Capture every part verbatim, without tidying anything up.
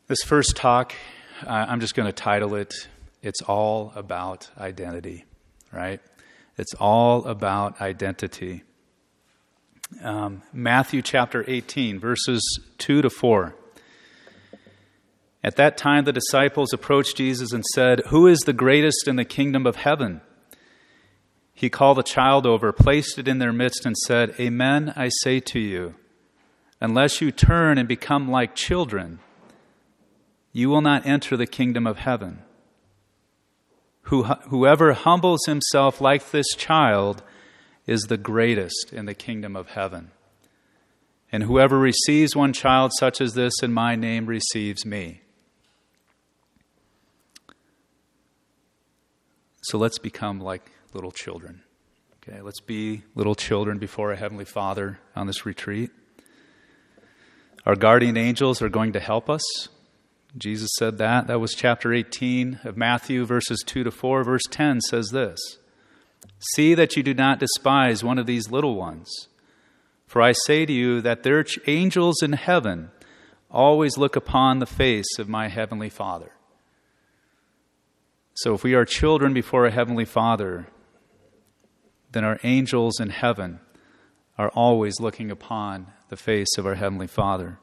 This first talk, uh, I'm just going to title it, It's All About Identity, right? It's all about identity. Um, Matthew chapter eighteen, verses two to four. At that time, the disciples approached Jesus and said, "Who is the greatest in the kingdom of heaven?" He called a child over, placed it in their midst, and said, "Amen, I say to you, unless you turn and become like children, you will not enter the kingdom of heaven. Who, whoever humbles himself like this child is the greatest in the kingdom of heaven. And whoever receives one child such as this in my name receives me." So let's become like little children. Okay, let's be little children before our Heavenly Father on this retreat. Our guardian angels are going to help us. Jesus said that. That was chapter eighteen of Matthew, verses two to four. Verse ten says this: "See that you do not despise one of these little ones. For I say to you that their angels in heaven always look upon the face of my Heavenly Father." So if we are children before our Heavenly Father, then our angels in heaven are always looking upon the face of our Heavenly Father.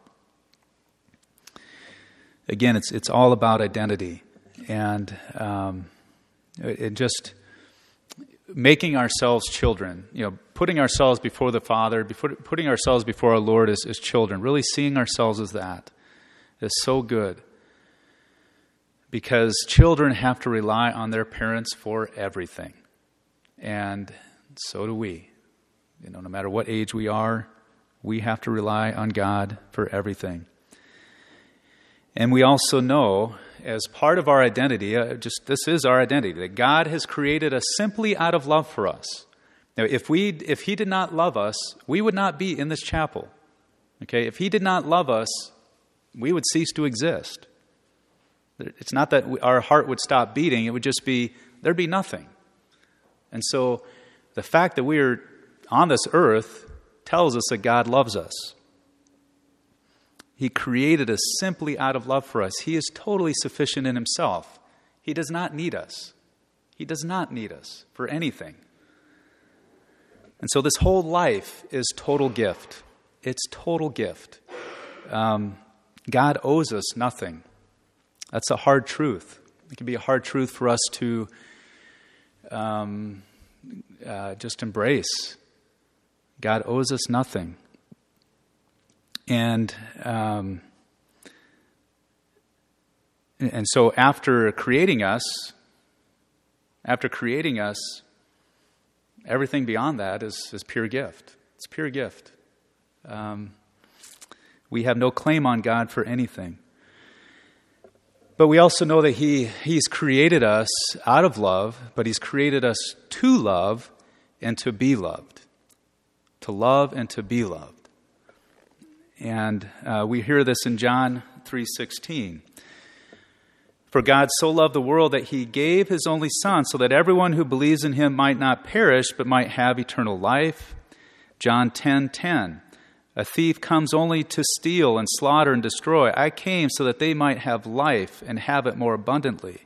Again, it's it's all about identity, and um, it, it just making ourselves children. You know, putting ourselves before the Father, before, putting ourselves before our Lord as, as children. Really seeing ourselves as that is so good, because children have to rely on their parents for everything, and so do we. You know, no matter what age we are, we have to rely on God for everything. And we also know, as part of our identity, uh, just this is our identity, that God has created us simply out of love for us. Now, if we, if He did not love us, we would not be in this chapel. Okay, if He did not love us, we would cease to exist. It's not that we, our heart would stop beating; it would just be there'd be nothing. And so, the fact that we are on this earth tells us that God loves us. He created us simply out of love for us. He is totally sufficient in Himself. He does not need us. He does not need us for anything. And so this whole life is total gift. It's total gift. Um, God owes us nothing. That's a hard truth. It can be a hard truth for us to um, uh, just embrace. God owes us nothing. And um, and so after creating us, after creating us, everything beyond that is, is pure gift. It's pure gift. Um, we have no claim on God for anything. But we also know that He He's created us out of love, but He's created us to love and to be loved. To love and to be loved. And uh, we hear this in John three sixteen. "For God so loved the world that He gave His only Son, so that everyone who believes in Him might not perish, but might have eternal life." John ten ten. "A thief comes only to steal and slaughter and destroy. I came so that they might have life and have it more abundantly."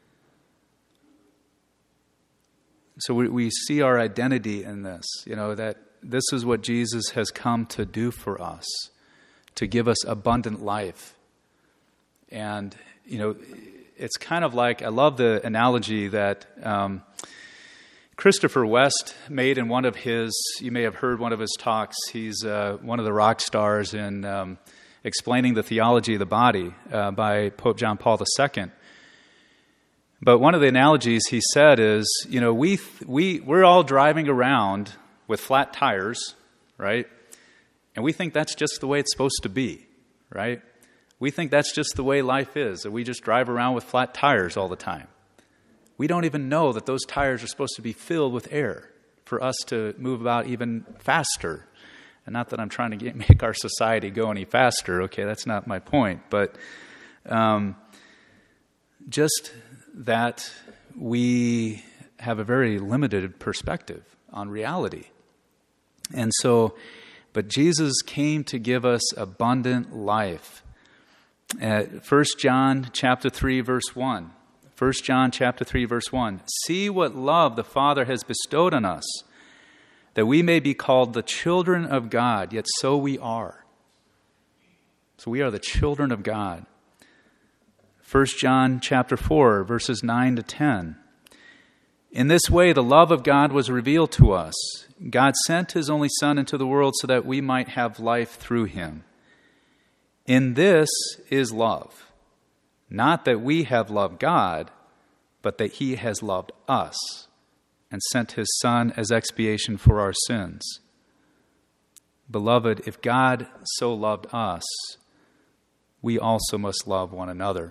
So we, we see our identity in this, you know, that this is what Jesus has come to do for us, to give us abundant life. And, you know, it's kind of like, I love the analogy that um, Christopher West made in one of his, you may have heard one of his talks. He's uh, one of the rock stars in um, explaining the theology of the body uh, by Pope John Paul the Second. But one of the analogies he said is, you know, we we we're all driving around with flat tires, right? And we think that's just the way it's supposed to be, right? We think that's just the way life is, that we just drive around with flat tires all the time. We don't even know that those tires are supposed to be filled with air for us to move about even faster. And not that I'm trying to get, make our society go any faster, okay, that's not my point. But um, just that we have a very limited perspective on reality. And so, but Jesus came to give us abundant life. At First John chapter three, verse one. First John chapter three, verse one. See what love the Father has bestowed on us, that we may be called the children of God, yet so we are. So we are the children of God. First John chapter four, verses nine to ten. In this way, the love of God was revealed to us. God sent his only Son into the world so that we might have life through him. In this is love, not that we have loved God, but that he has loved us and sent his Son as expiation for our sins. Beloved, if God so loved us, we also must love one another.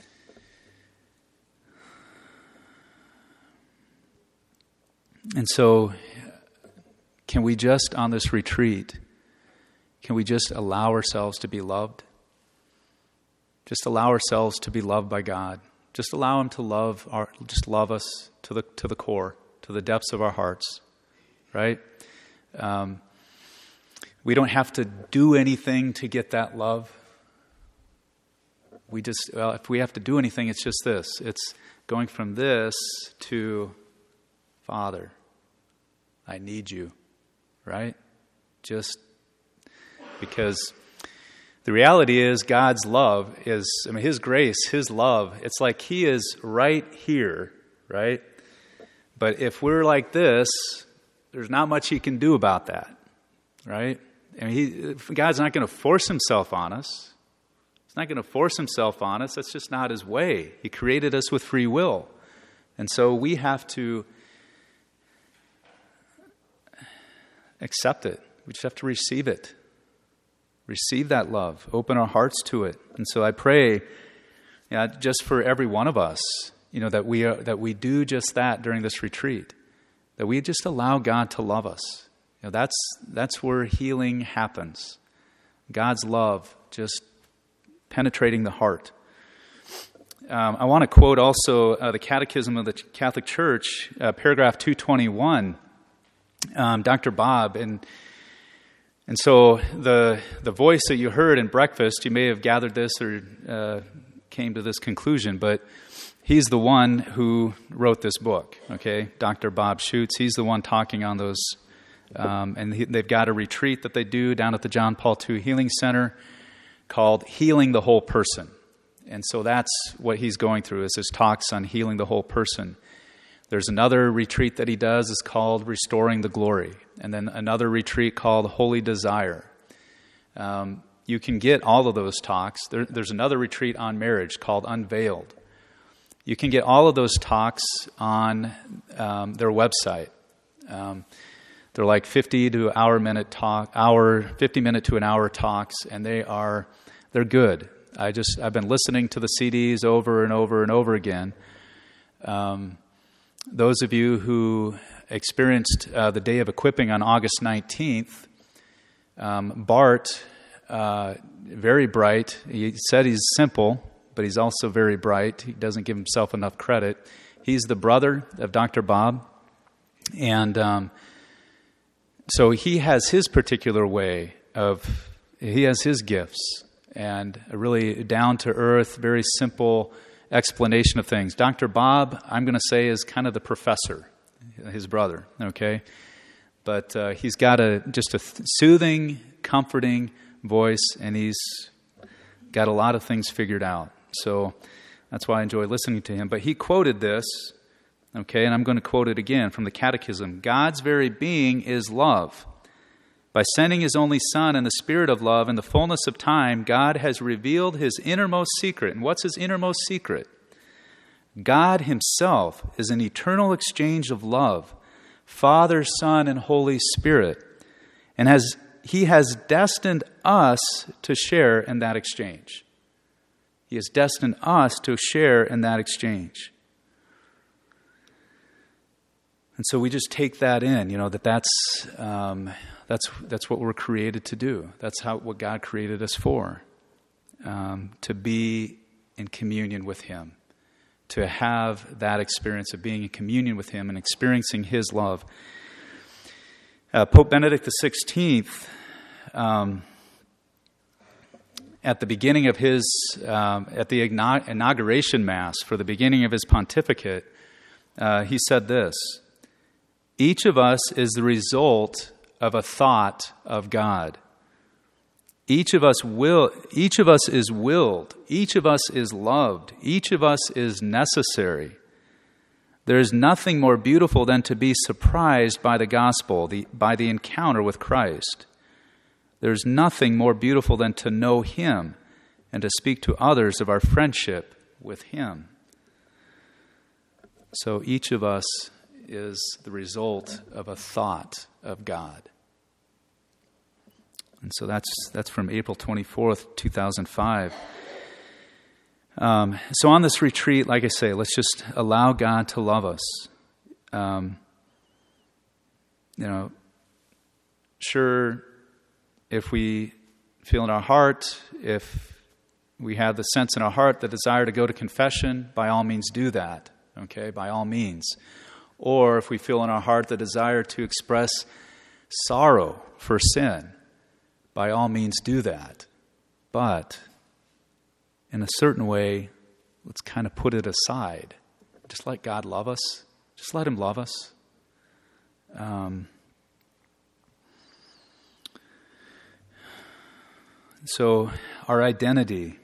And so, can we just, on this retreat, can we just allow ourselves to be loved? Just allow ourselves to be loved by God. Just allow him to love our, just love us to the to the core, to the depths of our hearts, right? Um, we don't have to do anything to get that love. We just, well, if we have to do anything, it's just this. It's going from this to, Father, I need you, right? Just because the reality is God's love is, I mean, his grace, his love, it's like he is right here, right? But if we're like this, there's not much he can do about that, right? I mean, he, God's not going to force himself on us. He's not going to force himself on us. That's just not his way. He created us with free will. And so we have to accept it. We just have to receive it. Receive that love. Open our hearts to it. And so I pray, you know, just for every one of us, you know, that we are, that we do just that during this retreat. That we just allow God to love us. You know, that's that's where healing happens. God's love just penetrating the heart. Um, I want to quote also uh, the Catechism of the Catholic Church, uh, paragraph two twenty-one. Um, Doctor Bob, and and so the the voice that you heard in breakfast, you may have gathered this or uh, came to this conclusion, but he's the one who wrote this book. Okay, Doctor Bob Schuchts. He's the one talking on those, um, and he, they've got a retreat that they do down at the John Paul the Second Healing Center called Healing the Whole Person. And so that's what he's going through, is his talks on healing the whole person. There's another retreat that he does is called Restoring the Glory. And then another retreat called Holy Desire. Um, you can get all of those talks. There, there's another retreat on marriage called Unveiled. You can get all of those talks on um, their website. Um, they're like fifty to hour minute talk, hour, fifty minute to an hour talks, and they are, they're good. I just, I've been listening to the C Ds over and over and over again. Um, those of you who experienced uh, the day of equipping on August nineteenth, um, Bart, uh, very bright. He said he's simple, but he's also very bright. He doesn't give himself enough credit. He's the brother of Doctor Bob. And um, so he has his particular way of, he has his gifts. And a really down-to-earth, very simple explanation of things. Doctor Bob, I'm going to say, is kind of the professor, his brother, okay? But uh, he's got a just a th- soothing, comforting voice, and he's got a lot of things figured out. So that's why I enjoy listening to him. But he quoted this, okay, and I'm going to quote it again from the Catechism. God's very being is love. By sending his only Son in the spirit of love in the fullness of time, God has revealed his innermost secret. And what's his innermost secret? God himself is an eternal exchange of love, Father, Son, and Holy Spirit. And has he has destined us to share in that exchange. He has destined us to share in that exchange. And so we just take that in, you know, that that's... Um, That's that's what we're created to do. That's how what God created us for, um, to be in communion with him, to have that experience of being in communion with him and experiencing his love. Uh, Pope Benedict the sixteenth, um, at the beginning of his, um, at the inauguration mass for the beginning of his pontificate, uh, he said this: each of us is the result of a thought of God. Each of us will, each of us is willed. Each of us is loved. Each of us is necessary. There is nothing more beautiful than to be surprised by the gospel, the, by the encounter with Christ. There's nothing more beautiful than to know Him and to speak to others of our friendship with Him. So each of us is the result of a thought of God. And so that's that's from April twenty-fourth, two thousand five. Um, so on this retreat, like I say, let's just allow God to love us. Um, you know, sure, if we feel in our heart, if we have the sense in our heart, the desire to go to confession, by all means do that, okay, by all means. Or if we feel in our heart the desire to express sorrow for sin, by all means do that. But in a certain way, let's kind of put it aside. Just let God love us. Just let Him love us. Um, so our identity,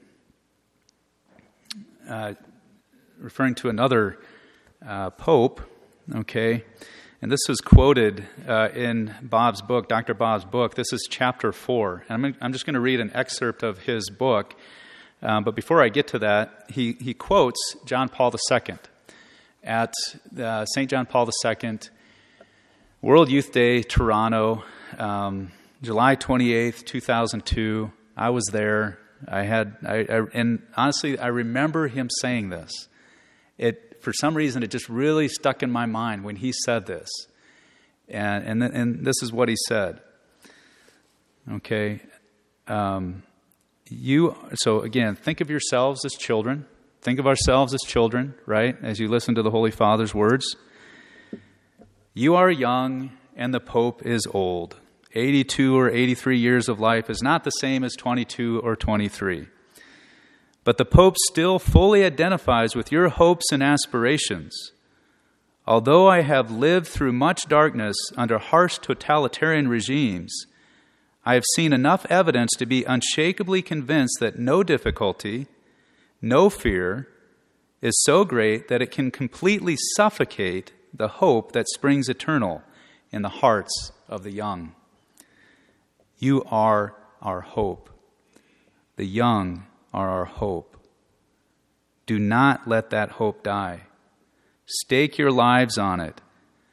uh, referring to another uh, pope, okay, and this was quoted uh, in Bob's book, Doctor Bob's book. This is chapter four. And I'm, I'm just going to read an excerpt of his book. Um, but before I get to that, he, he quotes John Paul the Second. At uh, Saint John Paul the Second, World Youth Day, Toronto, um, July twenty-eighth, two thousand two. I was there. I had, I, I, and honestly, I remember him saying this. It, for some reason, it just really stuck in my mind when he said this. And and, and this is what he said. Okay. Um, you, so again, think of yourselves as children. Think of ourselves as children, right? As you listen to the Holy Father's words. You are young and the Pope is old. eighty-two or eighty-three years of life is not the same as twenty-two or twenty-three. But the Pope still fully identifies with your hopes and aspirations. Although I have lived through much darkness under harsh totalitarian regimes, I have seen enough evidence to be unshakably convinced that no difficulty, no fear, is so great that it can completely suffocate the hope that springs eternal in the hearts of the young. You are our hope. The young are our hope. Do not let that hope die. Stake your lives on it.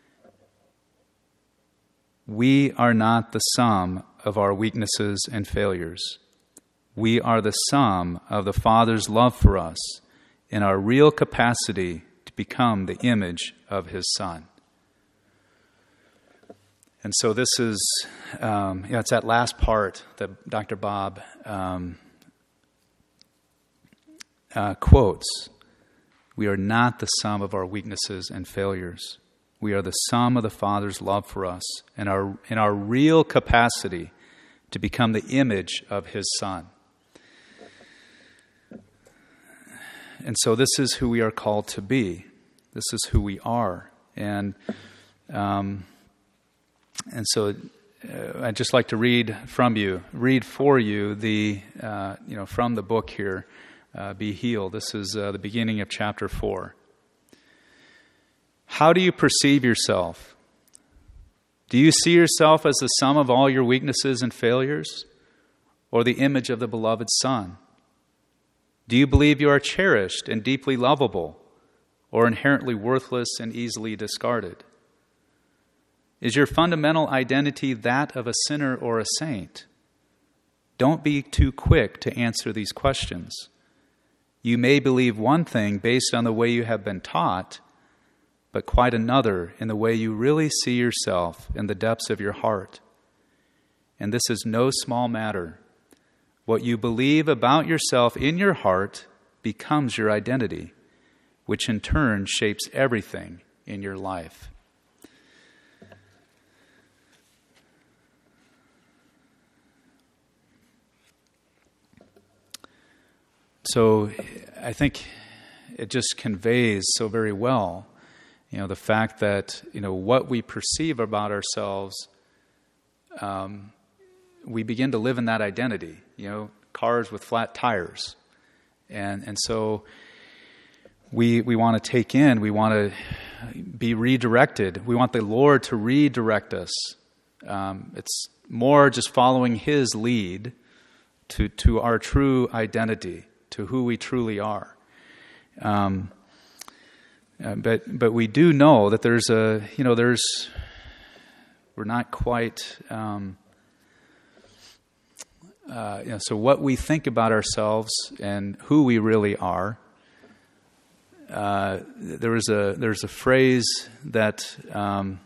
We are not the sum of our weaknesses and failures. We are the sum of the Father's love for us in our real capacity to become the image of His Son. And so this is, um, you know, it's that last part that Doctor Bob um, uh, quotes. We are not the sum of our weaknesses and failures. We are the sum of the Father's love for us and our in our real capacity to become the image of His Son. And so this is who we are called to be. This is who we are. And um, and so uh, I'd just like to read from you, read for you the uh, you know from the book here, uh, Be Healed. This is uh, the beginning of chapter four. How do you perceive yourself? Do you see yourself as the sum of all your weaknesses and failures, or the image of the beloved Son? Do you believe you are cherished and deeply lovable, or inherently worthless and easily discarded? Is your fundamental identity that of a sinner or a saint? Don't be too quick to answer these questions. You may believe one thing based on the way you have been taught, but quite another in the way you really see yourself in the depths of your heart. And this is no small matter. What you believe about yourself in your heart becomes your identity, which in turn shapes everything in your life. so I think it just conveys so very well, you know, the fact that, you know, what we perceive about ourselves, um, we begin to live in that identity, you know, cars with flat tires. And and so we we want to take in, we want to be redirected. We want the Lord to redirect us. Um, it's more just following His lead to, to our true identity, to who we truly are. Um, uh, but but we do know that there's a, you know, there's, we're not quite, um, uh, you know, so what we think about ourselves and who we really are. Uh, there was a there's a phrase that um,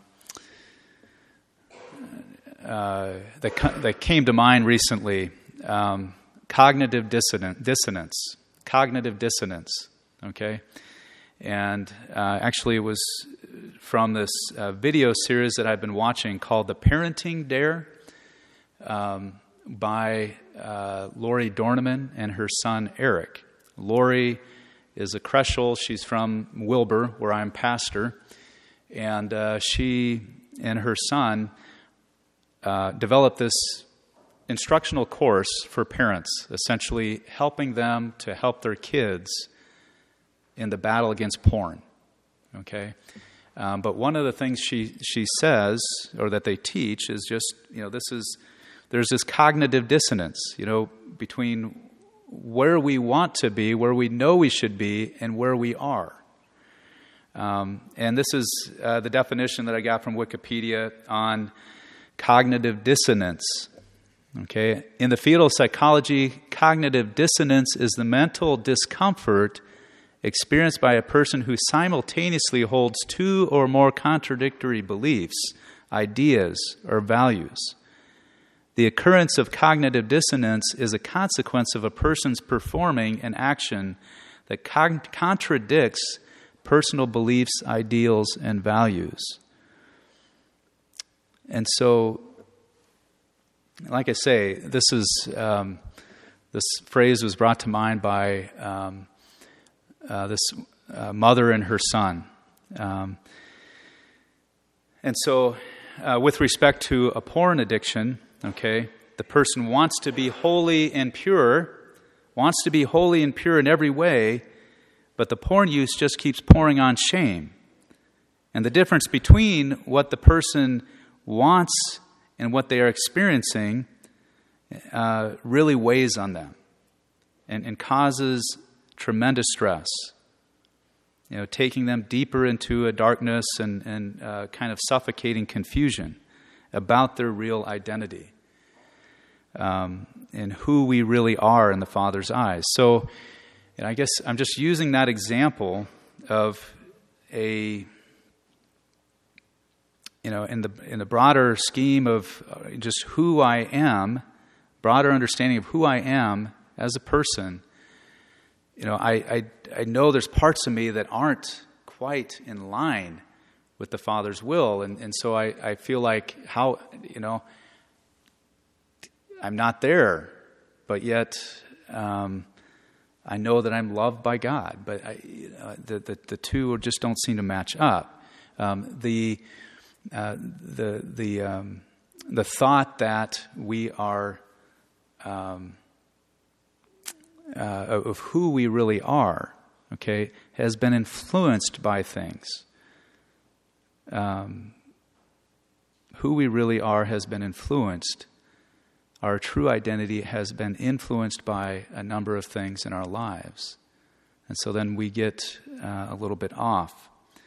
uh, that that came to mind recently. Um, cognitive dissonance, dissonance, cognitive dissonance. Okay, and uh, actually, it was from this uh, video series that I've been watching called "The Parenting Dare" um, by uh, Lori Dorneman and her son Eric. Lori is a Kreschel. She's from Wilbur, where I'm pastor. And uh, she and her son uh, developed this instructional course for parents, essentially helping them to help their kids in the battle against porn. Okay? Um, but one of the things she, she says, or that they teach, is just, you know, this is, there's this cognitive dissonance, you know, between where we want to be, where we know we should be, and where we are. Um, and this is uh, the definition that I got from Wikipedia on cognitive dissonance. Okay, in the field of psychology, cognitive dissonance is the mental discomfort experienced by a person who simultaneously holds two or more contradictory beliefs, ideas, or values. The occurrence of cognitive dissonance is a consequence of a person's performing an action that con- contradicts personal beliefs, ideals, and values. And so, like I say, this is um, this phrase was brought to mind by um, uh, this uh, mother and her son. Um, and so, uh, with respect to a porn addiction, okay, the person wants to be holy and pure, wants to be holy and pure in every way, but the porn use just keeps pouring on shame. And the difference between what the person wants and what they are experiencing uh, really weighs on them and, and causes tremendous stress, you know, taking them deeper into a darkness and, and uh, kind of suffocating confusion about their real identity um, and who we really are in the Father's eyes. So, and I guess I'm just using that example of a, you know, in the in the broader scheme of just who I am, broader understanding of who I am as a person. You know, I I, I know there's parts of me that aren't quite in line with the Father's will. And, and so I, I feel like how, you know, I'm not there, but yet um, I know that I'm loved by God. But I, you know, the, the the two just don't seem to match up. Um, the uh, the the um, the thought that we are um, uh, of who we really are, okay, has been influenced by things. Um, who we really are has been influenced. Our true identity has been influenced by a number of things in our lives. And so then we get uh, a little bit off.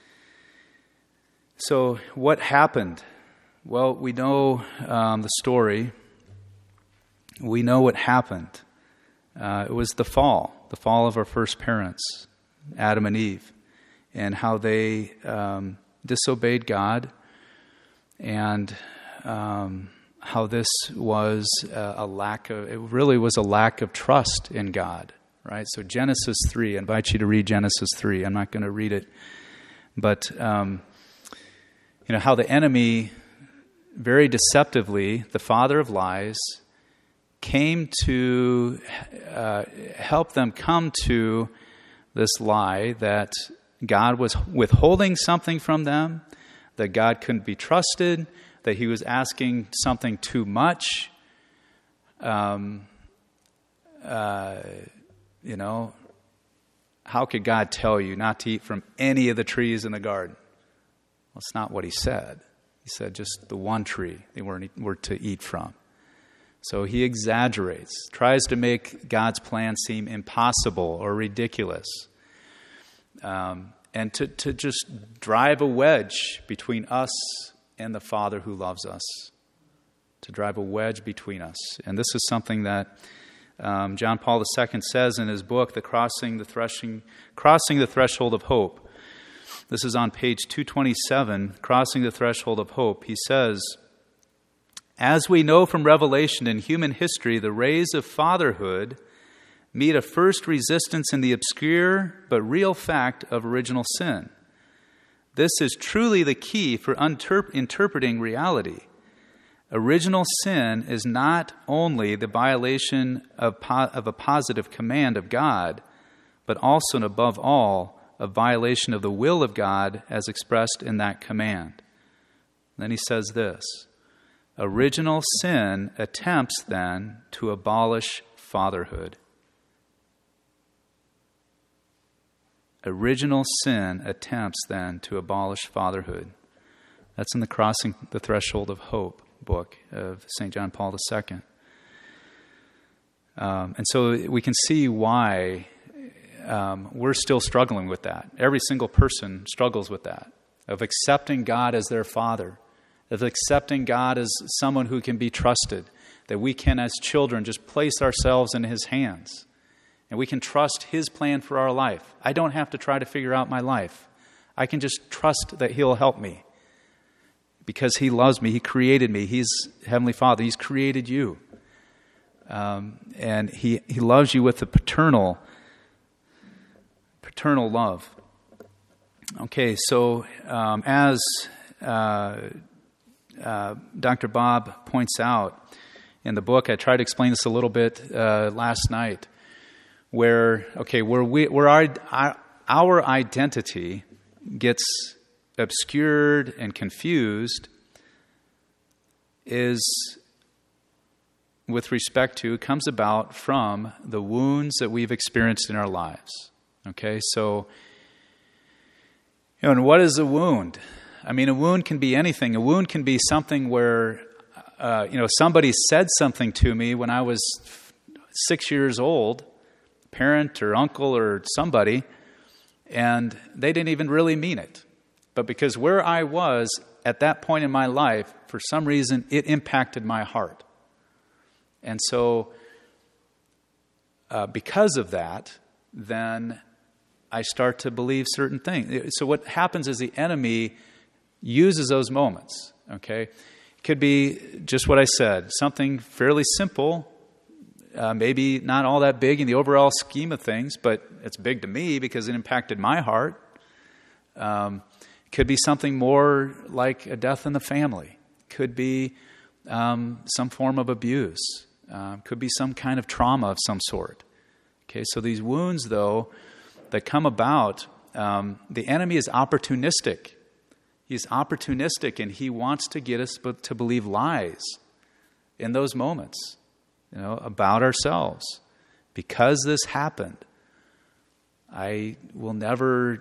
So what happened? Well, we know um, the story. We know what happened. Uh, it was the fall, the fall of our first parents, Adam and Eve, and how they um, disobeyed God, and um, how this was a, a lack of, it really was a lack of trust in God, right? So Genesis three, I invite you to read Genesis three. I'm not going to read it, but um, you know, how the enemy very deceptively, the father of lies, came to uh, help them come to this lie that God was withholding something from them, that God couldn't be trusted, that he was asking something too much. Um, uh, you know, how could God tell you not to eat from any of the trees in the garden? Well, it's not what he said. He said just the one tree they weren't were to eat from. So he exaggerates, tries to make God's plan seem impossible or ridiculous, um, and to, to just drive a wedge between us and the Father who loves us, to drive a wedge between us. And this is something that um, John Paul the Second says in his book, The Crossing the Threshing, Crossing the Threshold of Hope. This is on page two twenty-seven, Crossing the Threshold of Hope. He says, as we know from Revelation in human history, the rays of fatherhood meet a first resistance in the obscure but real fact of original sin. This is truly the key for interp- interpreting reality. Original sin is not only the violation of, po- of a positive command of God, but also and above all, a violation of the will of God as expressed in that command. Then he says this, original sin attempts then to abolish fatherhood. Original sin attempts then to abolish fatherhood. That's in the Crossing the Threshold of Hope book of Saint John Paul the Second. Um, and so we can see why um, we're still struggling with that. Every single person struggles with that, of accepting God as their Father, of accepting God as someone who can be trusted, that we can as children just place ourselves in his hands. And we can trust his plan for our life. I don't have to try to figure out my life. I can just trust that he'll help me. Because he loves me. He created me. He's Heavenly Father. He's created you. Um, and he, he loves you with a paternal, paternal love. Okay, so um, as uh, uh, Doctor Bob points out in the book, I tried to explain this a little bit uh, last night, where, okay, where, we, where our, our, our identity gets obscured and confused is with respect to, comes about from the wounds that we've experienced in our lives. Okay, so, you know, and what is a wound? I mean, a wound can be anything. A wound can be something where, uh, you know, somebody said something to me when I was six years old, parent or uncle or somebody, and they didn't even really mean it. But because where I was at that point in my life, for some reason, it impacted my heart. And so, uh, because of that, then I start to believe certain things. So what happens is the enemy uses those moments, okay? It could be just what I said, something fairly simple, uh, maybe not all that big in the overall scheme of things, but it's big to me because it impacted my heart. Um Could be something more like a death in the family. Could be um, some form of abuse. Uh, could be some kind of trauma of some sort. Okay, so these wounds, though, that come about, um, the enemy is opportunistic. He's opportunistic, and he wants to get us to believe lies in those moments, you know, about ourselves. Because this happened, I will never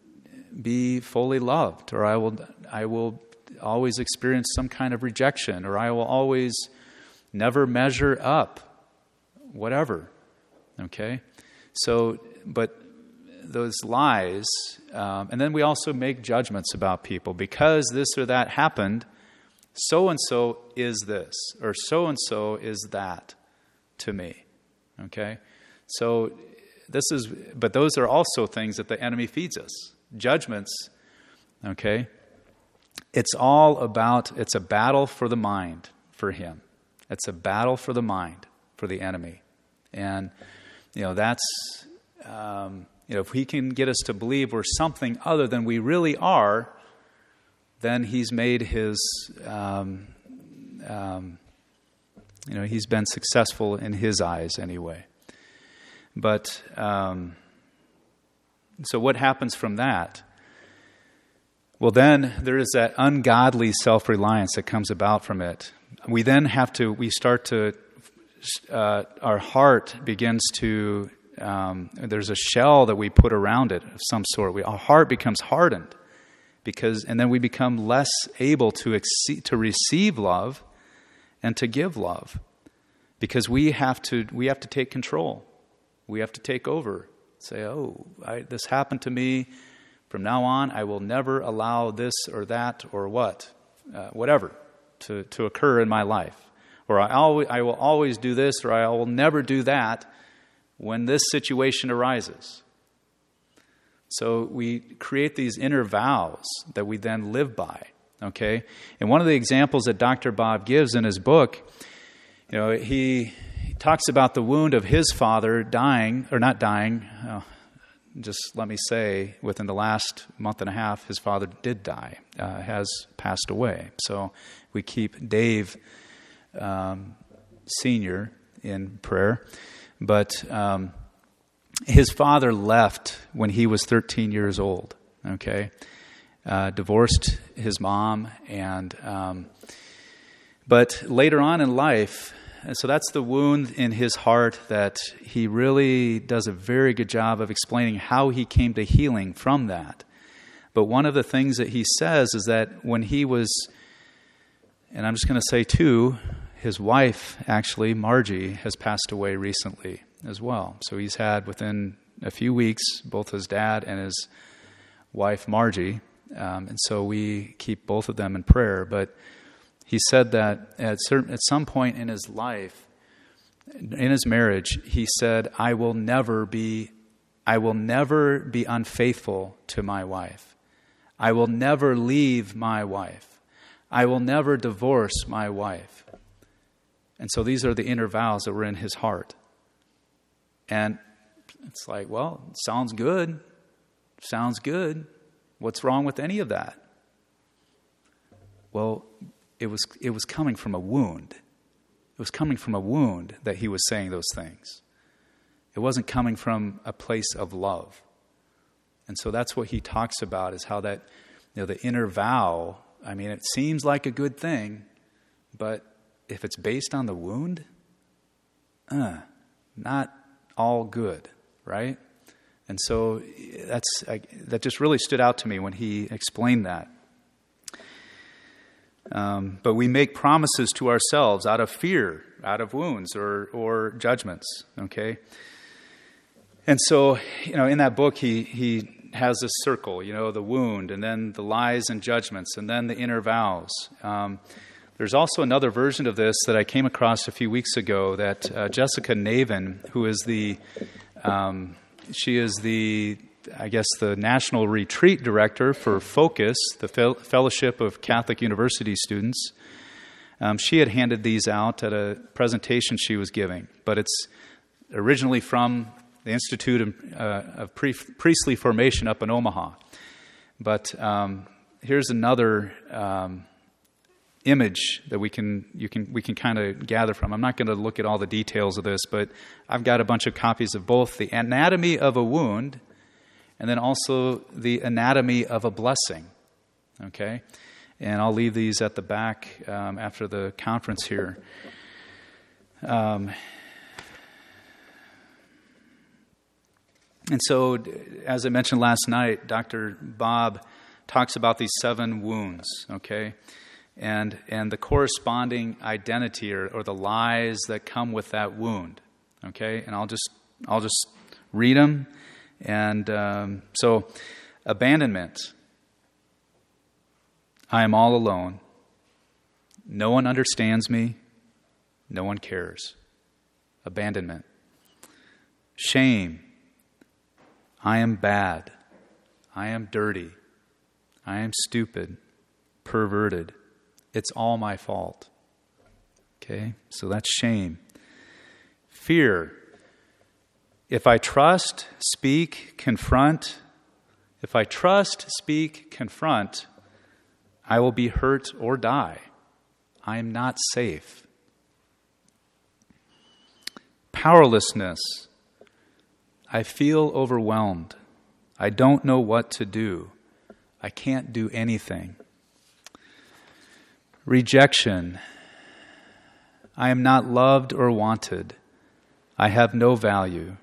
be fully loved, or I will I will always experience some kind of rejection, or I will always never measure up, whatever. Okay? So, but those lies, um, and then we also make judgments about people. Because this or that happened, so-and-so is this, or so-and-so is that to me. Okay? So this is, but those are also things that the enemy feeds us. Judgments, okay? It's all about, it's a battle for the mind for him. It's a battle for the mind for the enemy. And, you know, that's, um, you know, if he can get us to believe we're something other than we really are, then he's made his, um, um, You know, he's been successful in his eyes anyway. But, um, so what happens from that? Well, then there is that ungodly self-reliance that comes about from it. We then have to, we start to, uh, our heart begins to, um, there's a shell that we put around it of some sort. We, our heart becomes hardened because, and then we become less able to exceed, to receive love and to give love, because we have to, we have to take control. We have to take over. Say, oh, I, this happened to me. From now on, I will never allow this or that or what, uh, whatever, to, to occur in my life. Or I, always, I will always do this, or I will never do that when this situation arises. So we create these inner vows that we then live by, okay? And one of the examples that Doctor Bob gives in his book, you know, he, he talks about the wound of his father dying, or not dying, uh, just let me say, within the last month and a half, his father did die, uh, has passed away. So we keep Dave um, Senior in prayer. But um, his father left when he was thirteen years old, okay? Uh, divorced his mom, and um, but later on in life, and so that's the wound in his heart that he really does a very good job of explaining how he came to healing from that. But one of the things that he says is that when he was, and I'm just going to say too, his wife, actually, Margie, has passed away recently as well. So he's had, within a few weeks, both his dad and his wife, Margie. Um, and so we keep both of them in prayer. But he said that at certain, at some point in his life, in his marriage, he said, I will never be, I will never be unfaithful to my wife. I will never leave my wife. I will never divorce my wife. And so these are the inner vows that were in his heart. And it's like, well, sounds good. Sounds good. What's wrong with any of that? Well, it was it was coming from a wound. It was coming from a wound that he was saying those things. It wasn't coming from a place of love. And so that's what he talks about, is how that, you know, the inner vow, I mean, it seems like a good thing, but if it's based on the wound, uh, not all good, right? And so that's I, that just really stood out to me when he explained that. Um, but we make promises to ourselves out of fear, out of wounds or or judgments, okay? And so, you know, in that book, he he has this circle, you know, the wound, and then the lies and judgments, and then the inner vows. Um, there's also another version of this that I came across a few weeks ago that uh, Jessica Navin, who is the, um, she is the, I guess, the National Retreat Director for Focus, the Fel- Fellowship of Catholic University Students. Um, she had handed these out at a presentation she was giving, but it's originally from the Institute of, uh, of Pre- Priestly Formation up in Omaha. But um, here's another um, image that we can you can we can kind of gather from. I'm not going to look at all the details of this, but I've got a bunch of copies of both the anatomy of a wound and then also the anatomy of a blessing. Okay, and I'll leave these at the back um, after the conference here. Um, And so, as I mentioned last night, Doctor Bob talks about these seven wounds, okay? And and the corresponding identity or, or the lies that come with that wound, okay? And I'll just I'll just read them. And um, so, abandonment. I am all alone. No one understands me. No one cares. Abandonment. Shame. I am bad. I am dirty. I am stupid, perverted. It's all my fault. Okay, so that's shame. Fear. If I trust, speak, confront, if I trust, speak, confront, I will be hurt or die. I am not safe. Powerlessness. I feel overwhelmed. I don't know what to do. I can't do anything. Rejection. I am not loved or wanted. I have no value.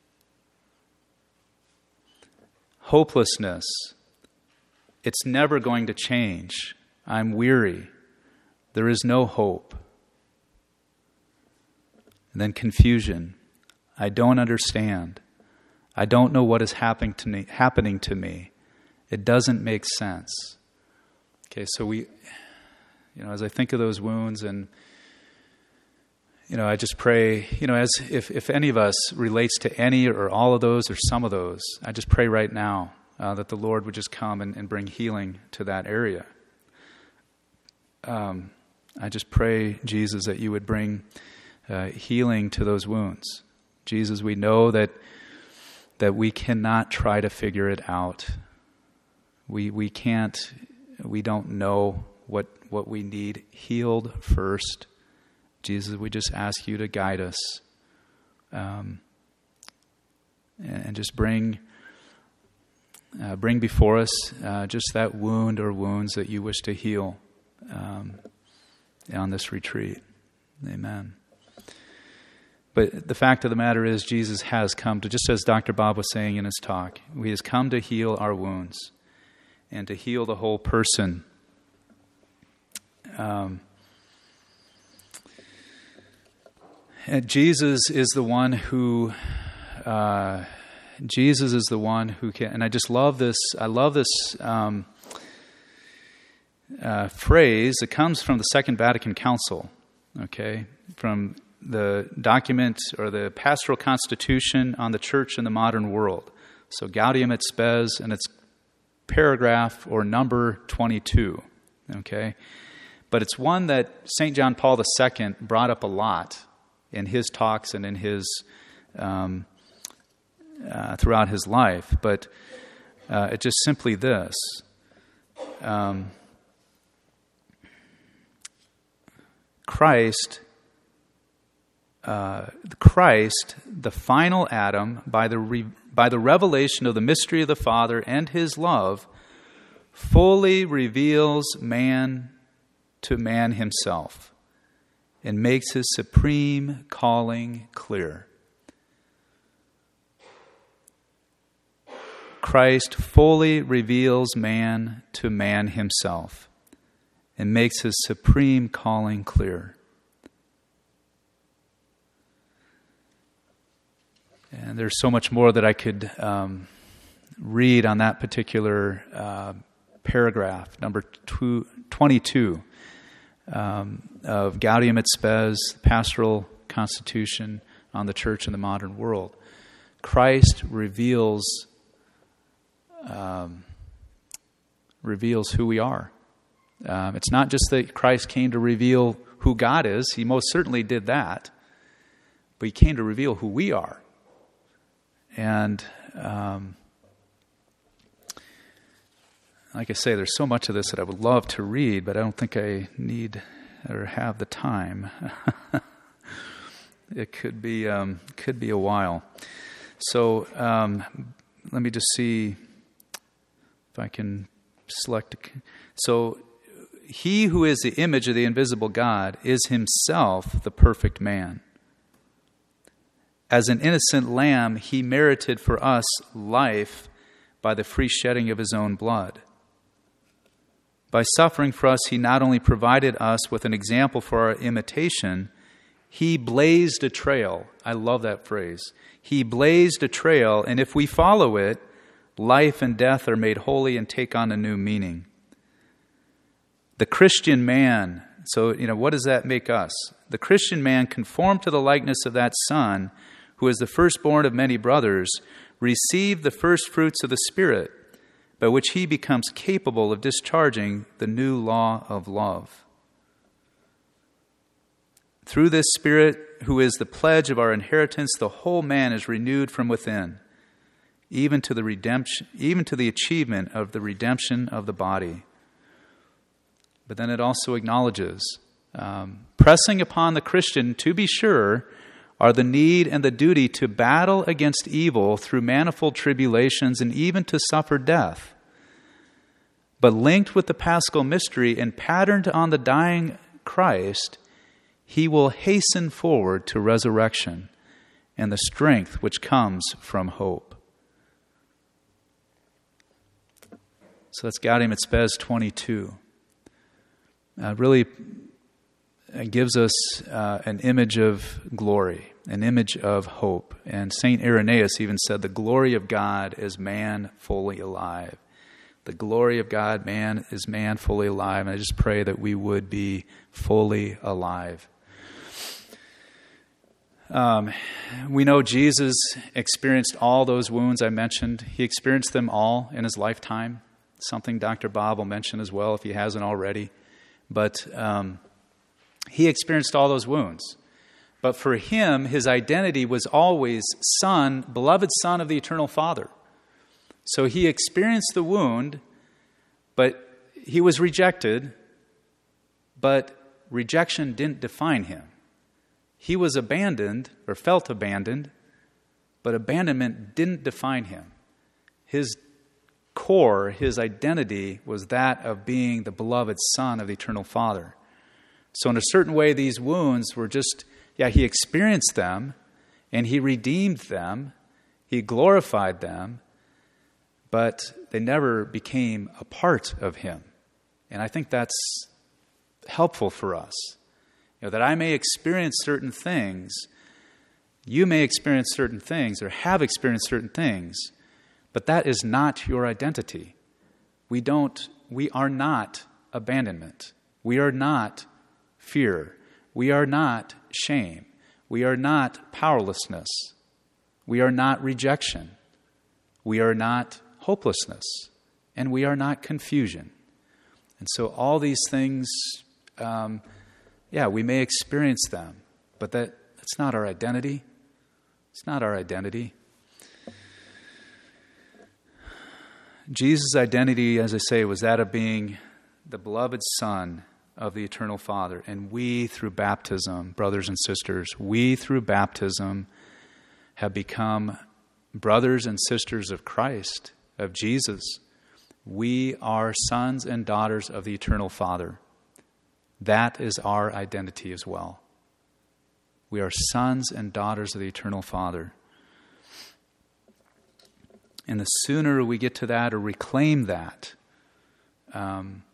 Hopelessness. It's never going to change. I'm weary. There is no hope. And then confusion. I don't understand. I don't know what is happening to me. Happening to me. It doesn't make sense. Okay, so we, you know, as I think of those wounds, and you know, I just pray, you know, as if if any of us relates to any or all of those or some of those, I just pray right now uh, that the Lord would just come and, and bring healing to that area. Um, I just pray, Jesus, that you would bring uh, healing to those wounds. Jesus, we know that that we cannot try to figure it out. We we can't, we don't know what what we need healed first. Jesus, we just ask you to guide us um, and just bring uh, bring before us uh, just that wound or wounds that you wish to heal um, on this retreat. Amen. But the fact of the matter is, Jesus has come to, just as Doctor Bob was saying in his talk, he has come to heal our wounds and to heal the whole person. Um, and Jesus is the one who, uh, Jesus is the one who can, and I just love this, I love this um, uh, phrase. It comes from the Second Vatican Council, okay, from the document or the pastoral constitution on the church in the modern world. So Gaudium et Spes, and it's paragraph or number twenty-two, okay? But it's one that Saint John Paul the Second brought up a lot in his talks and in his, um, uh, throughout his life. But uh, it's just simply this. Um, Christ Uh, Christ, the final Adam, by the re- by the revelation of the mystery of the Father and his love, fully reveals man to man himself and makes his supreme calling clear. Christ fully reveals man to man himself and makes his supreme calling clear. And there's so much more that I could um, read on that particular uh, paragraph, number two, twenty-two, um, of Gaudium et Spes, Pastoral Constitution on the Church in the Modern World. Christ reveals um, reveals who we are. Um, it's not just that Christ came to reveal who God is. He most certainly did that. But he came to reveal who we are. And um, like I say, there's so much of this that I would love to read, but I don't think I need or have the time. It could be um, could be a while. So um, let me just see if I can select. A, so he who is the image of the invisible God is himself the perfect man. As an innocent lamb, he merited for us life by the free shedding of his own blood. By suffering for us, he not only provided us with an example for our imitation, he blazed a trail. I love that phrase. He blazed a trail, and if we follow it, life and death are made holy and take on a new meaning. The Christian man, so, you know, what does that make us? The Christian man, conformed to the likeness of that Son, who is the firstborn of many brothers, received the first fruits of the Spirit, by which he becomes capable of discharging the new law of love. Through this Spirit, who is the pledge of our inheritance, the whole man is renewed from within, even to the redemption, even to the achievement of the redemption of the body. But then it also acknowledges, um, pressing upon the Christian to be sure, are the need and the duty to battle against evil through manifold tribulations and even to suffer death. But linked with the Paschal mystery and patterned on the dying Christ, he will hasten forward to resurrection and the strength which comes from hope. So that's Gaudium et Spes twenty-two. Uh, really uh, gives us uh, an image of glory, an image of hope. And Saint Irenaeus even said, the glory of God is man fully alive. The glory of God, man is man fully alive. And I just pray that we would be fully alive. Um, we know Jesus experienced all those wounds I mentioned. He experienced them all in his lifetime. Something Doctor Bob will mention as well if he hasn't already. But um, he experienced all those wounds. But for him, his identity was always son, beloved son of the eternal Father. So he experienced the wound, but he was rejected, but rejection didn't define him. He was abandoned, or felt abandoned, but abandonment didn't define him. His core, his identity was that of being the beloved Son of the eternal Father. So in a certain way, these wounds were just, yeah, he experienced them, and he redeemed them, he glorified them, but they never became a part of him. And I think that's helpful for us. You know, that I may experience certain things, you may experience certain things, or have experienced certain things, but that is not your identity. We don't, we are not abandonment. We are not fear. We are not shame. We are not powerlessness. We are not rejection. We are not hopelessness. And we are not confusion. And so all these things, um, yeah, we may experience them, but that, that's not our identity. It's not our identity. Jesus' identity, as I say, was that of being the beloved Son of the eternal Father. And we, through baptism, brothers and sisters, we, through baptism, have become brothers and sisters of Christ, of Jesus. We are sons and daughters of the eternal Father. That is our identity as well. We are sons and daughters of the eternal Father. And the sooner we get to that or reclaim that, um,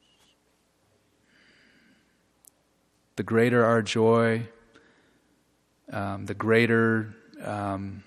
the greater our joy, um, the greater um,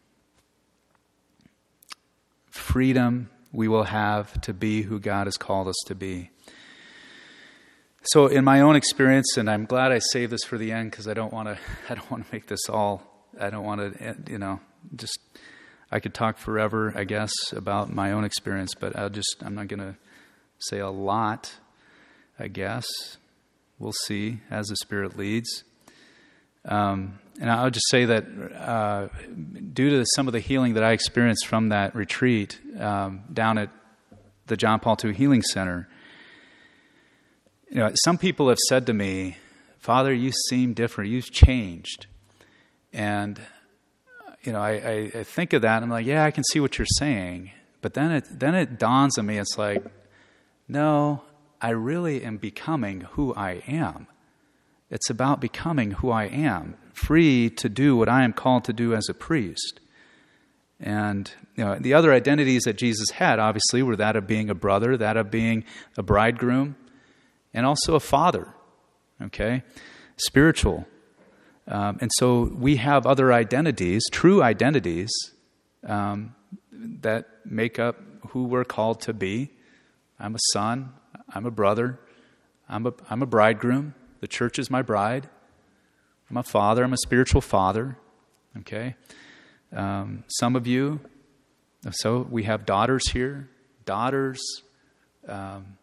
freedom we will have to be who God has called us to be. So, in my own experience, and I'm glad I saved this for the end because I don't want to. I don't want to make this all. I don't want to. You know, just. I could talk forever, I guess, about my own experience, but I'll just. I'm not going to say a lot. I guess we'll see as the Spirit leads. Um, and I'll just say that uh, due to some of the healing that I experienced from that retreat um, down at the John Paul the Second Healing Center. You know, some people have said to me, Father, you seem different. You've changed. And, you know, I, I, I think of that and I'm like, yeah, I can see what you're saying. But then it, then it dawns on me, it's like, no, I really am becoming who I am. It's about becoming who I am, free to do what I am called to do as a priest. And, you know, the other identities that Jesus had, obviously, were that of being a brother, that of being a bridegroom, and also a father, okay? Spiritual. Um, and so we have other identities, true identities, um, that make up who we're called to be. I'm a son. I'm a brother. I'm a, I'm a bridegroom. The church is my bride. I'm a father. I'm a spiritual father, okay? Um, some of you, so we have daughters here, daughters, um,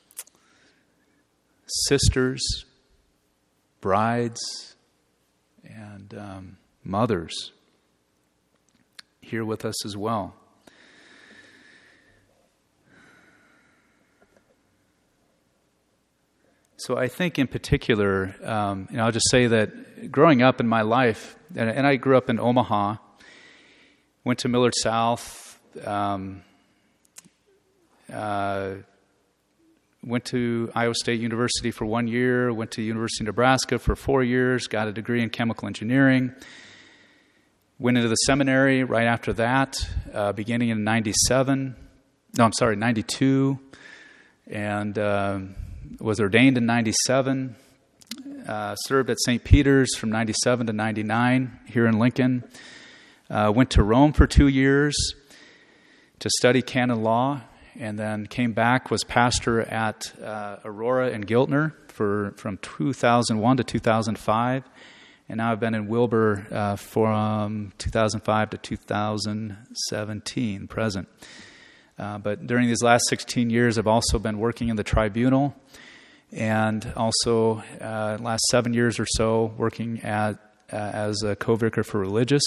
sisters, brides, and um, mothers here with us as well. so I think in particular, um, you know, I'll just say that growing up in my life, and, and I grew up in Omaha, went to Millard South, um, uh, went to Iowa State University for one year, went to University of Nebraska for four years, got a degree in chemical engineering, went into the seminary right after that, uh, beginning in ninety-seven, no, I'm sorry, ninety-two, and uh, was ordained in ninety-seven, uh, served at Saint Peter's from ninety-seven to ninety-nine here in Lincoln, uh, went to Rome for two years to study canon law, and then came back, was pastor at uh, Aurora and Giltner for from two thousand one to two thousand five, and now I've been in Wilbur uh, from two thousand five to two thousand seventeen, present. Uh, but during these last sixteen years, I've also been working in the tribunal, and also uh, last seven years or so working at uh, as a co-vicar for religious.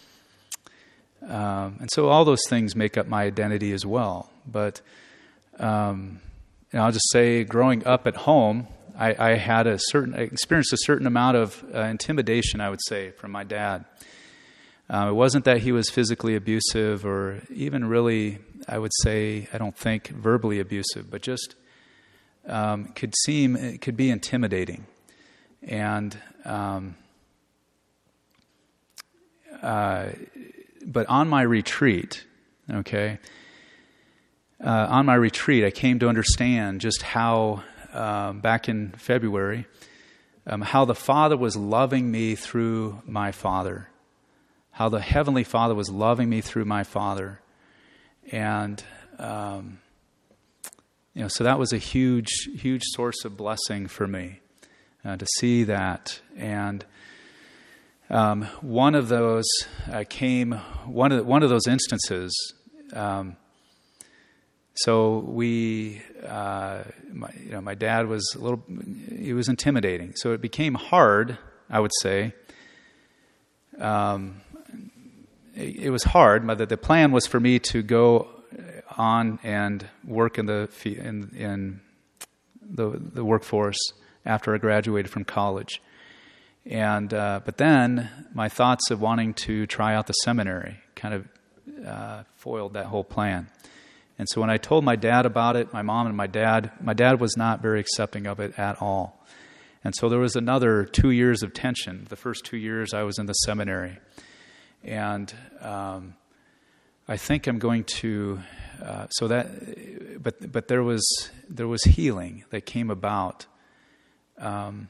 Um, and so all those things make up my identity as well. But um, you know, I'll just say, growing up at home, I, I had a certain I experienced a certain amount of uh, intimidation, I would say, from my dad. Uh, it wasn't that he was physically abusive, or even really, I would say, I don't think verbally abusive, but just um, could seem it could be intimidating, and um, uh, but on my retreat, okay. Uh, on my retreat, I came to understand just how, um, back in February, um, how the Father was loving me through my Father, how the Heavenly Father was loving me through my Father. And, um, you know, so that was a huge, huge source of blessing for me, uh, to see that. And um, one of those uh, came, one of, one of those instances, um, So we, uh, my, you know, my dad was a little, he was intimidating. So it became hard, I would say. Um, it, it was hard. But the, the plan was for me to go on and work in the in, in the the workforce after I graduated from college. And uh, but then my thoughts of wanting to try out the seminary kind of uh, foiled that whole plan. And so when I told my dad about it, my mom and my dad, my dad was not very accepting of it at all. And so there was another two years of tension. The first two years I was in the seminary. And um, I think I'm going to, uh, so that, but but there was there was healing that came about um,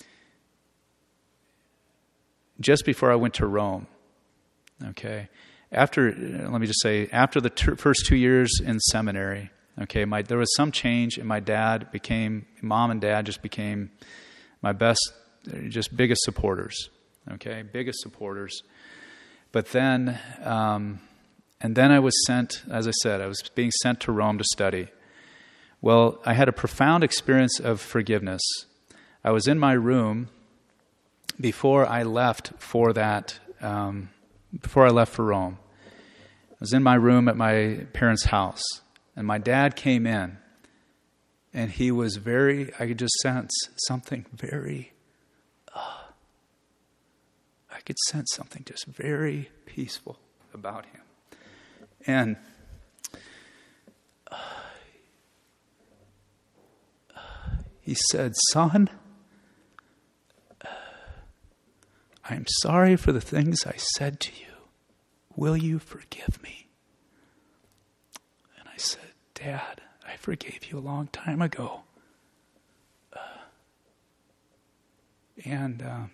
just before I went to Rome, okay? After, let me just say, after the ter- first two years in seminary, okay, my, there was some change, and my dad became, mom and dad just became my best, just biggest supporters, okay, biggest supporters. But then, um, and then I was sent, as I said, I was being sent to Rome to study. Well, I had a profound experience of forgiveness. I was in my room before I left for that, um, before I left for Rome. I was in my room at my parents' house, and my dad came in, and he was very, I could just sense something very, uh, I could sense something just very peaceful about him. And uh, uh, he said, "Son, uh, I am sorry for the things I said to you. Will you forgive me?" And I said, "Dad, I forgave you a long time ago." Uh, and, um,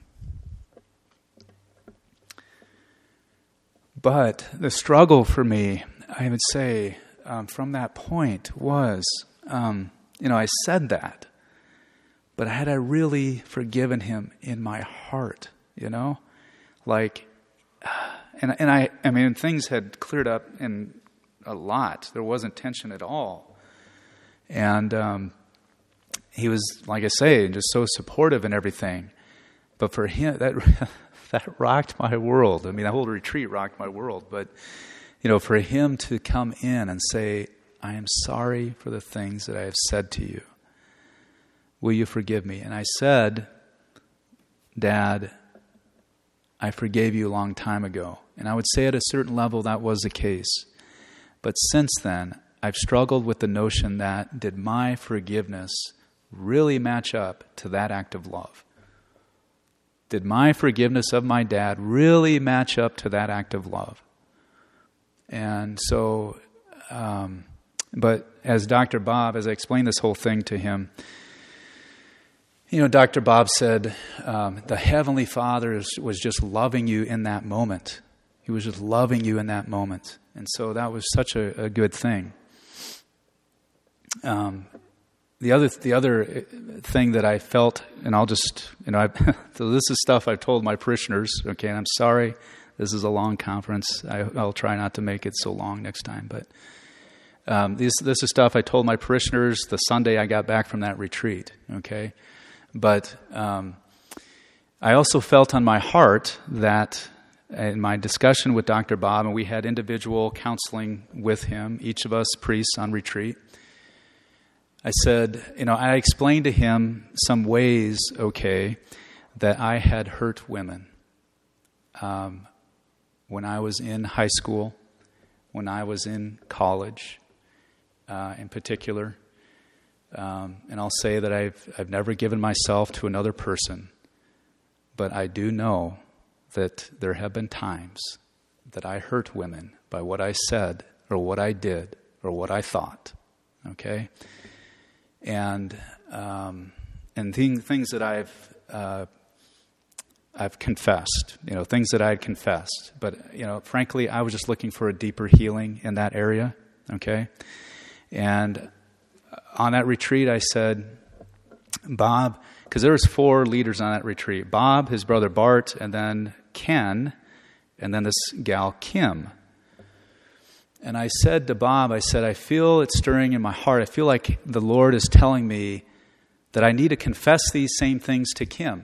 but the struggle for me, I would say, um, from that point was, um, you know, I said that, but had I really forgiven him in my heart, you know, like, uh, And and I, I mean, things had cleared up in a lot. There wasn't tension at all. And um, he was, like I say, just so supportive and everything. But for him, that that rocked my world. I mean, the whole retreat rocked my world. But, you know, for him to come in and say, "I am sorry for the things that I have said to you," will you forgive me? And I said, Dad, I forgave you a long time ago. And I would say at a certain level that was the case. But since then, I've struggled with the notion that did my forgiveness really match up to that act of love? Did my forgiveness of my dad really match up to that act of love? And so, um, but as Doctor Bob, as I explained this whole thing to him, you know, Doctor Bob said, um, the Heavenly Father is, was just loving you in that moment. He was just loving you in that moment. And so that was such a, a good thing. Um, the other the other thing that I felt, and I'll just, you know, I, so this is stuff I've told my parishioners, okay, and I'm sorry, this is a long conference. I, I'll try not to make it so long next time, but um, this, this is stuff I told my parishioners the Sunday I got back from that retreat, okay? But um, I also felt on my heart that in my discussion with Doctor Bob, and we had individual counseling with him, each of us priests on retreat, I said, you know, I explained to him some ways, okay, that I had hurt women um, when I was in high school, when I was in college uh, in particular. Um, and I'll say that I've I've never given myself to another person, but I do know that there have been times that I hurt women by what I said or what I did or what I thought, okay? And um, and thing, things that I've uh, I've confessed, you know, things that I had confessed. But, you know, frankly, I was just looking for a deeper healing in that area, okay? And on that retreat, I said, Bob, because there was four leaders on that retreat. Bob, his brother Bart, and then Ken, and then this gal Kim. And I said to Bob, I said, I feel it stirring in my heart. I feel like the Lord is telling me that I need to confess these same things to Kim.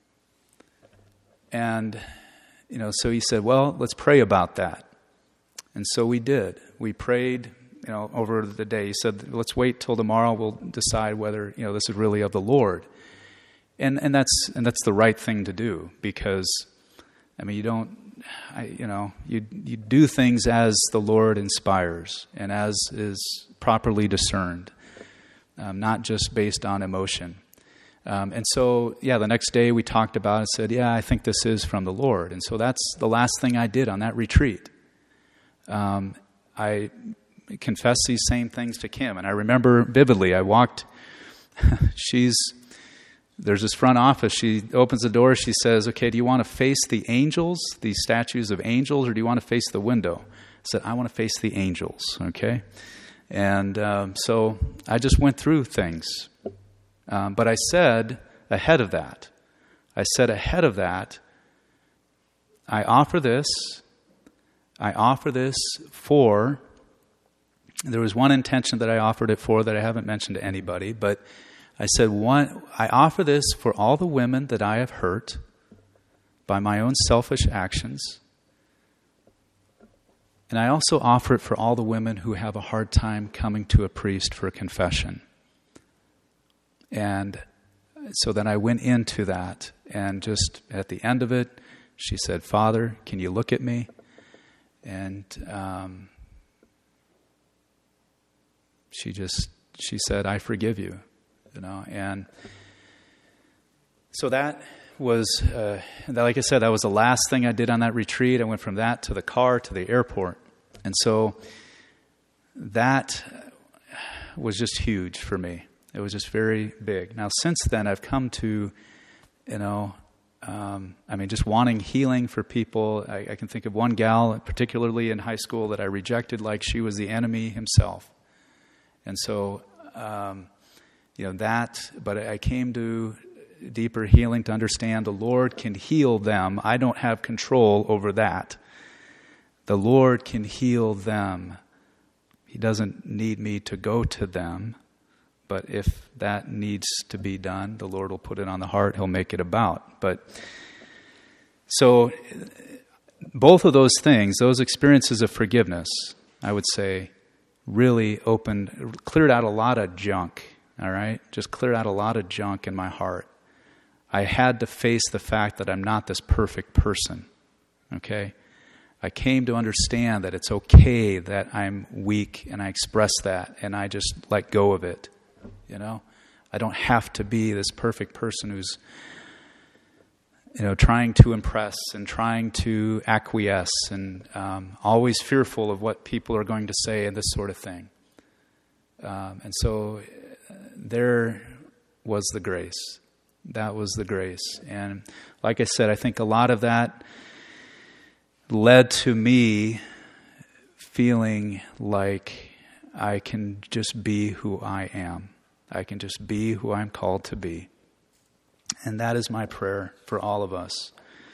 And, you know, so he said, well, let's pray about that. And so we did. We prayed, you know, over the day. He said, let's wait till tomorrow. We'll decide whether, you know, this is really of the Lord. And and that's and that's the right thing to do, because, I mean, you don't, I, you know, you you do things as the Lord inspires and as is properly discerned, um, not just based on emotion. Um, and so, yeah, the next day we talked about it and said, yeah, I think this is from the Lord. And so that's the last thing I did on that retreat. Um, I confessed these same things to Kim. And I remember vividly, I walked, she's, there's this front office. She opens the door. She says, okay, do you want to face the angels, these statues of angels, or do you want to face the window? I said, I want to face the angels, okay? And um, so I just went through things. Um, but I said ahead of that, I said ahead of that, I offer this, I offer this for, there was one intention that I offered it for that I haven't mentioned to anybody, but I said, one, I offer this for all the women that I have hurt by my own selfish actions. And I also offer it for all the women who have a hard time coming to a priest for a confession. And so then I went into that, and just at the end of it, she said, Father, can you look at me? And um, she just, she said, I forgive you. You know, and so that was, uh, like I said, that was the last thing I did on that retreat. I went from that to the car to the airport. And so that was just huge for me. It was just very big. Now, since then, I've come to, you know, um, I mean, just wanting healing for people. I, I can think of one gal, particularly in high school, that I rejected like she was the enemy himself. And so, um, you know, that, but I came to deeper healing to understand the Lord can heal them. I don't have control over that. The Lord can heal them. He doesn't need me to go to them. But if that needs to be done, the Lord will put it on the heart. He'll make it about. But so both of those things, those experiences of forgiveness, I would say, really opened, cleared out a lot of junk all right? Just cleared out a lot of junk in my heart. I had to face the fact that I'm not this perfect person, okay? I came to understand that it's okay that I'm weak, and I express that, and I just let go of it, you know? I don't have to be this perfect person who's, you know, trying to impress and trying to acquiesce and um, always fearful of what people are going to say and this sort of thing. Um, and so there was the grace. That was the grace. And like I said, I think a lot of that led to me feeling like I can just be who I am. I can just be who I'm called to be. And that is my prayer for all of us.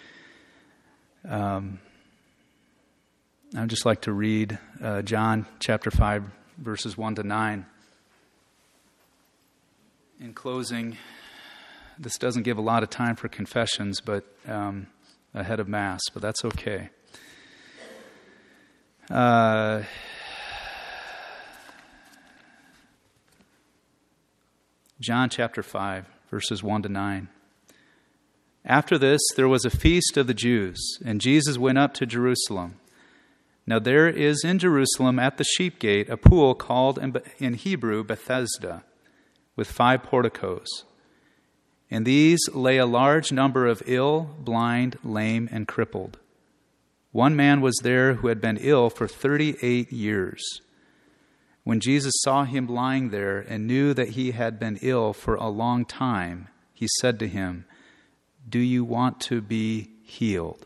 Um, I'd just like to read uh, John chapter five, verses one to nine. In closing, this doesn't give a lot of time for confessions, but um, ahead of Mass, but that's okay. Uh, John chapter five, verses one to nine. After this, there was a feast of the Jews, and Jesus went up to Jerusalem. Now there is in Jerusalem at the sheep gate a pool called in Hebrew Bethesda, with five porticos. In these lay a large number of ill, blind, lame, and crippled. One man was there who had been ill for thirty-eight years. When Jesus saw him lying there and knew that he had been ill for a long time, he said to him, "Do you want to be healed?"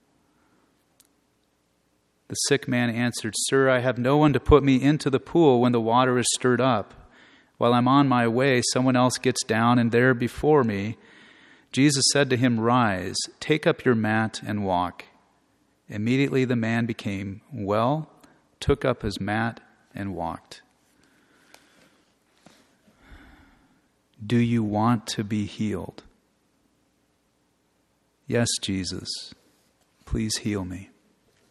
The sick man answered, "Sir, I have no one to put me into the pool when the water is stirred up. While I'm on my way, someone else gets down and there before me." Jesus said to him, "Rise, take up your mat and walk." Immediately the man became well, took up his mat, and walked. Do you want to be healed? Yes, Jesus, please heal me.